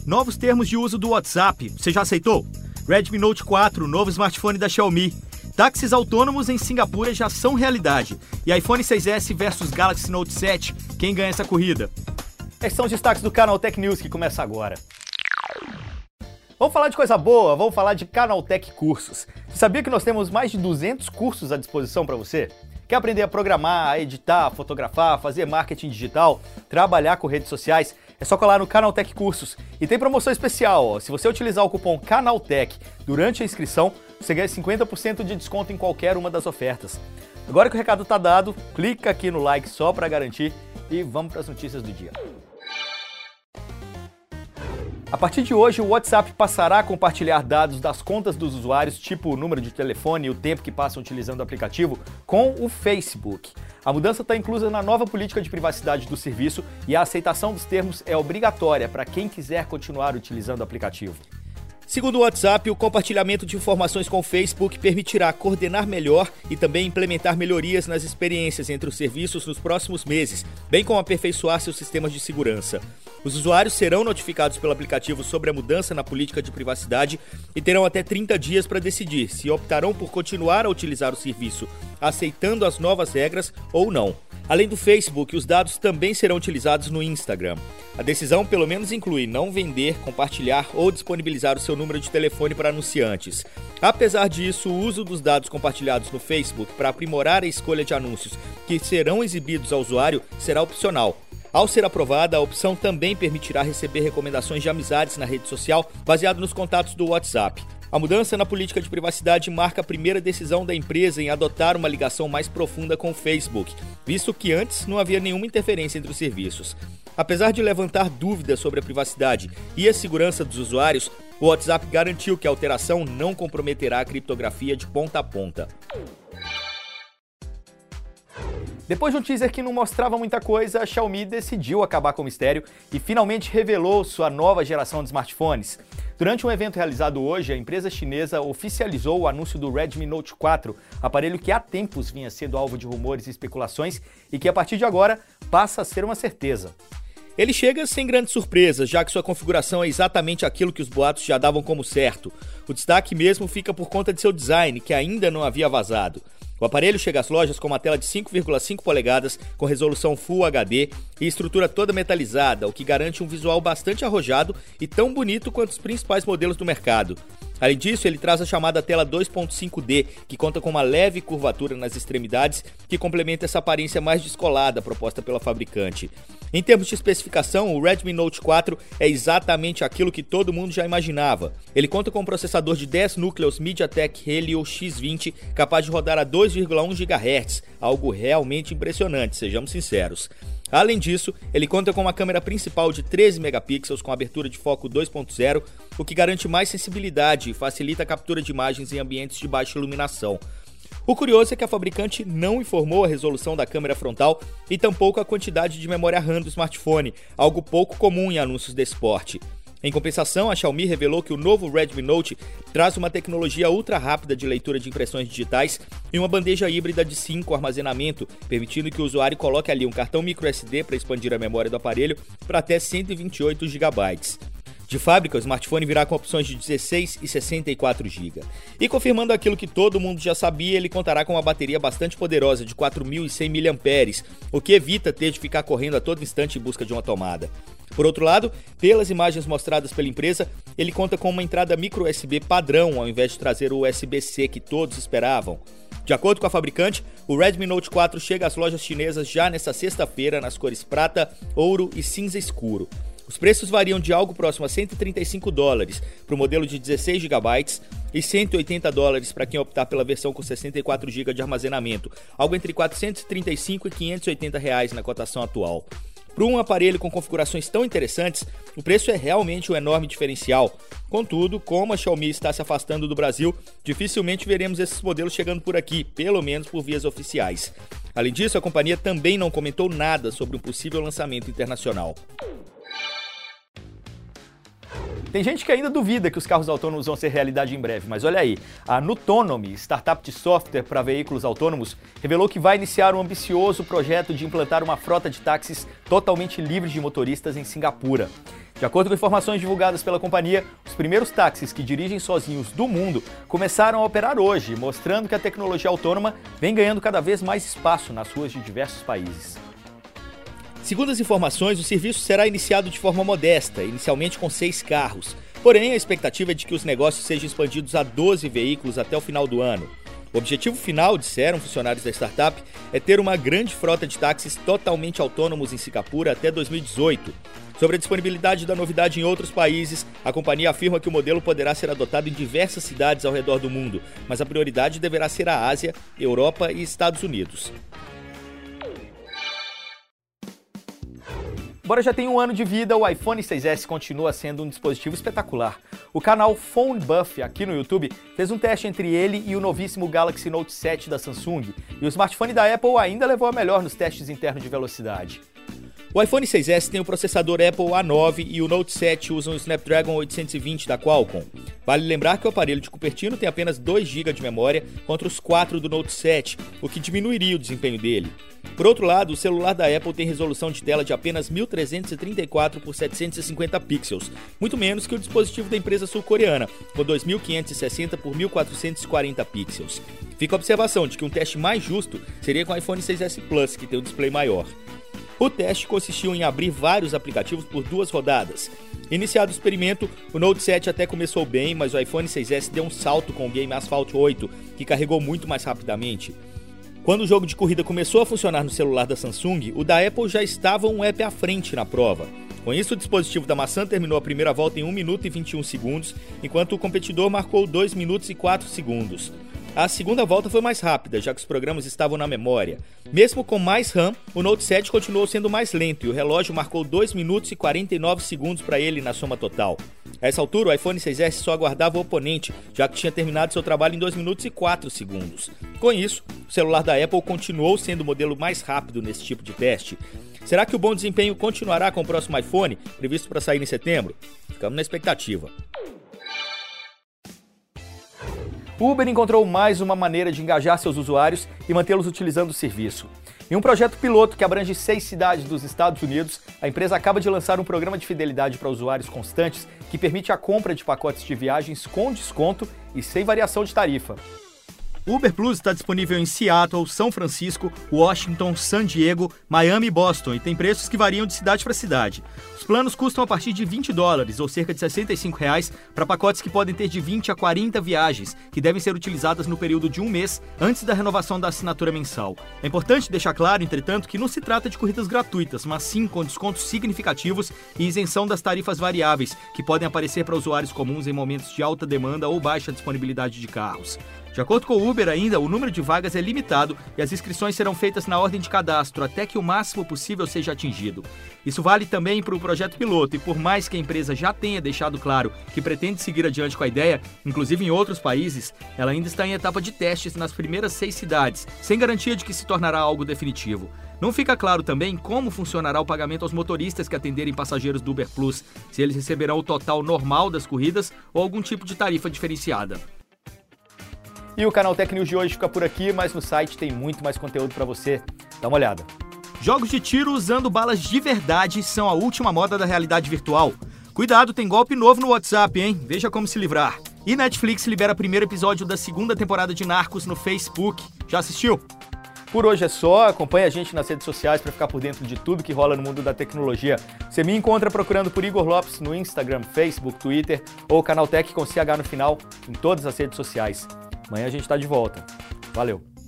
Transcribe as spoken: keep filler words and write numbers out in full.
Novos termos de uso do WhatsApp. Você já aceitou? Redmi Note quatro, novo smartphone da Xiaomi. Táxis autônomos em Singapura já são realidade. E iPhone seis S versus Galaxy Note sete, quem ganha essa corrida? Esses são os destaques do Canaltech News que começa agora. Vamos falar de coisa boa, vamos falar de Canaltech Cursos. Você sabia que nós temos mais de duzentos cursos à disposição para você? Quer aprender a programar, a editar, a fotografar, fazer marketing digital, trabalhar com redes sociais? É só colar no Canaltech Cursos. E tem promoção especial, ó. Se você utilizar o cupom Canaltech durante a inscrição, você ganha cinquenta por cento de desconto em qualquer uma das ofertas. Agora que o recado tá dado, clica aqui no like só para garantir e vamos para as notícias do dia. A partir de hoje, o WhatsApp passará a compartilhar dados das contas dos usuários, tipo o número de telefone e o tempo que passam utilizando o aplicativo, com o Facebook. A mudança está inclusa na nova política de privacidade do serviço e a aceitação dos termos é obrigatória para quem quiser continuar utilizando o aplicativo. Segundo o WhatsApp, o compartilhamento de informações com o Facebook permitirá coordenar melhor e também implementar melhorias nas experiências entre os serviços nos próximos meses, bem como aperfeiçoar seus sistemas de segurança. Os usuários serão notificados pelo aplicativo sobre a mudança na política de privacidade e terão até trinta dias para decidir se optarão por continuar a utilizar o serviço, aceitando as novas regras ou não. Além do Facebook, os dados também serão utilizados no Instagram. A decisão pelo menos inclui não vender, compartilhar ou disponibilizar o seu número de telefone para anunciantes. Apesar disso, o uso dos dados compartilhados no Facebook para aprimorar a escolha de anúncios que serão exibidos ao usuário será opcional. Ao ser aprovada, a opção também permitirá receber recomendações de amizades na rede social baseado nos contatos do WhatsApp. A mudança na política de privacidade marca a primeira decisão da empresa em adotar uma ligação mais profunda com o Facebook, visto que antes não havia nenhuma interferência entre os serviços. Apesar de levantar dúvidas sobre a privacidade e a segurança dos usuários, o WhatsApp garantiu que a alteração não comprometerá a criptografia de ponta a ponta. Depois de um teaser que não mostrava muita coisa, a Xiaomi decidiu acabar com o mistério e finalmente revelou sua nova geração de smartphones. Durante um evento realizado hoje, a empresa chinesa oficializou o anúncio do Redmi Note quatro, aparelho que há tempos vinha sendo alvo de rumores e especulações e que a partir de agora passa a ser uma certeza. Ele chega sem grandes surpresas, já que sua configuração é exatamente aquilo que os boatos já davam como certo. O destaque mesmo fica por conta de seu design, que ainda não havia vazado. O aparelho chega às lojas com uma tela de cinco vírgula cinco polegadas, com resolução Full H D e estrutura toda metalizada, o que garante um visual bastante arrojado e tão bonito quanto os principais modelos do mercado. Além disso, ele traz a chamada tela dois ponto cinco D, que conta com uma leve curvatura nas extremidades, que complementa essa aparência mais descolada proposta pela fabricante. Em termos de especificação, o Redmi Note quatro é exatamente aquilo que todo mundo já imaginava. Ele conta com um processador de dez núcleos MediaTek Helio X vinte, capaz de rodar a dois vírgula um gigahertz, algo realmente impressionante, sejamos sinceros. Além disso, ele conta com uma câmera principal de treze megapixels com abertura de foco dois ponto zero, o que garante mais sensibilidade e facilita a captura de imagens em ambientes de baixa iluminação. O curioso é que a fabricante não informou a resolução da câmera frontal e tampouco a quantidade de memória RAM do smartphone, algo pouco comum em anúncios desse porte. Em compensação, a Xiaomi revelou que o novo Redmi Note traz uma tecnologia ultra rápida de leitura de impressões digitais e uma bandeja híbrida de cinco armazenamento, permitindo que o usuário coloque ali um cartão microSD para expandir a memória do aparelho para até cento e vinte e oito gigabytes. De fábrica, o smartphone virá com opções de dezesseis e sessenta e quatro gigas. E confirmando aquilo que todo mundo já sabia, ele contará com uma bateria bastante poderosa de quatro mil e cem miliampères-hora, o que evita ter de ficar correndo a todo instante em busca de uma tomada. Por outro lado, pelas imagens mostradas pela empresa, ele conta com uma entrada micro U S B padrão, ao invés de trazer o U S B C que todos esperavam. De acordo com a fabricante, o Redmi Note quatro chega às lojas chinesas já nesta sexta-feira nas cores prata, ouro e cinza escuro. Os preços variam de algo próximo a cento e trinta e cinco dólares para o modelo de dezesseis gigabytes e cento e oitenta dólares para quem optar pela versão com sessenta e quatro gigas de armazenamento, algo entre quatrocentos e trinta e cinco e quinhentos e oitenta reais na cotação atual. Para um aparelho com configurações tão interessantes, o preço é realmente um enorme diferencial. Contudo, como a Xiaomi está se afastando do Brasil, dificilmente veremos esses modelos chegando por aqui, pelo menos por vias oficiais. Além disso, a companhia também não comentou nada sobre um possível lançamento internacional. Tem gente que ainda duvida que os carros autônomos vão ser realidade em breve, mas olha aí, a Nutonomy, startup de software para veículos autônomos, revelou que vai iniciar um ambicioso projeto de implantar uma frota de táxis totalmente livre de motoristas em Singapura. De acordo com informações divulgadas pela companhia, os primeiros táxis que dirigem sozinhos do mundo começaram a operar hoje, mostrando que a tecnologia autônoma vem ganhando cada vez mais espaço nas ruas de diversos países. Segundo as informações, o serviço será iniciado de forma modesta, inicialmente com seis carros. Porém, a expectativa é de que os negócios sejam expandidos a doze veículos até o final do ano. O objetivo final, disseram funcionários da startup, é ter uma grande frota de táxis totalmente autônomos em Singapura até dois mil e dezoito. Sobre a disponibilidade da novidade em outros países, a companhia afirma que o modelo poderá ser adotado em diversas cidades ao redor do mundo, mas a prioridade deverá ser a Ásia, Europa e Estados Unidos. Embora já tenha um ano de vida, o iPhone seis S continua sendo um dispositivo espetacular. O canal Phone Buff aqui no YouTube fez um teste entre ele e o novíssimo Galaxy Note sete da Samsung, e o smartphone da Apple ainda levou a melhor nos testes internos de velocidade. O iPhone seis S tem o processador Apple A nove e o Note sete usa o Snapdragon oitocentos e vinte da Qualcomm. Vale lembrar que o aparelho de Cupertino tem apenas dois gigas de memória contra os quatro do Note sete, o que diminuiria o desempenho dele. Por outro lado, o celular da Apple tem resolução de tela de apenas mil trezentos e trinta e quatro por setecentos e cinquenta pixels, muito menos que o dispositivo da empresa sul-coreana, com dois mil quinhentos e sessenta por mil quatrocentos e quarenta pixels. Fica a observação de que um teste mais justo seria com o iPhone seis S Plus, que tem um display maior. O teste consistiu em abrir vários aplicativos por duas rodadas. Iniciado o experimento, o Note sete até começou bem, mas o iPhone seis S deu um salto com o game Asphalt oito, que carregou muito mais rapidamente. Quando o jogo de corrida começou a funcionar no celular da Samsung, o da Apple já estava um app à frente na prova. Com isso, o dispositivo da maçã terminou a primeira volta em um minuto e vinte e um segundos, enquanto o competidor marcou dois minutos e quatro segundos. A segunda volta foi mais rápida, já que os programas estavam na memória. Mesmo com mais RAM, o Note sete continuou sendo mais lento e o relógio marcou dois minutos e quarenta e nove segundos para ele na soma total. A essa altura, o iPhone seis S só aguardava o oponente, já que tinha terminado seu trabalho em dois minutos e quatro segundos. Com isso, o celular da Apple continuou sendo o modelo mais rápido nesse tipo de teste. Será que o bom desempenho continuará com o próximo iPhone, previsto para sair em setembro? Ficamos na expectativa. O Uber encontrou mais uma maneira de engajar seus usuários e mantê-los utilizando o serviço. Em um projeto piloto que abrange seis cidades dos Estados Unidos, a empresa acaba de lançar um programa de fidelidade para usuários constantes que permite a compra de pacotes de viagens com desconto e sem variação de tarifa. O Uber Plus está disponível em Seattle, São Francisco, Washington, San Diego, Miami e Boston e tem preços que variam de cidade para cidade. Os planos custam a partir de vinte dólares, ou cerca de sessenta e cinco reais, para pacotes que podem ter de vinte a quarenta viagens, que devem ser utilizadas no período de um mês antes da renovação da assinatura mensal. É importante deixar claro, entretanto, que não se trata de corridas gratuitas, mas sim com descontos significativos e isenção das tarifas variáveis, que podem aparecer para usuários comuns em momentos de alta demanda ou baixa disponibilidade de carros. De acordo com o Uber ainda, o número de vagas é limitado e as inscrições serão feitas na ordem de cadastro até que o máximo possível seja atingido. Isso vale também para o projeto piloto e por mais que a empresa já tenha deixado claro que pretende seguir adiante com a ideia, inclusive em outros países, ela ainda está em etapa de testes nas primeiras seis cidades, sem garantia de que se tornará algo definitivo. Não fica claro também como funcionará o pagamento aos motoristas que atenderem passageiros do Uber Plus, se eles receberão o total normal das corridas ou algum tipo de tarifa diferenciada. E o Canal Tech News de hoje fica por aqui, mas no site tem muito mais conteúdo para você. Dá uma olhada. Jogos de tiro usando balas de verdade são a última moda da realidade virtual. Cuidado, tem golpe novo no WhatsApp, hein? Veja como se livrar. E Netflix libera o primeiro episódio da segunda temporada de Narcos no Facebook. Já assistiu? Por hoje é só, acompanhe a gente nas redes sociais para ficar por dentro de tudo que rola no mundo da tecnologia. Você me encontra procurando por Igor Lopes no Instagram, Facebook, Twitter ou Canal Tech com C H no final em todas as redes sociais. Amanhã a gente está de volta. Valeu!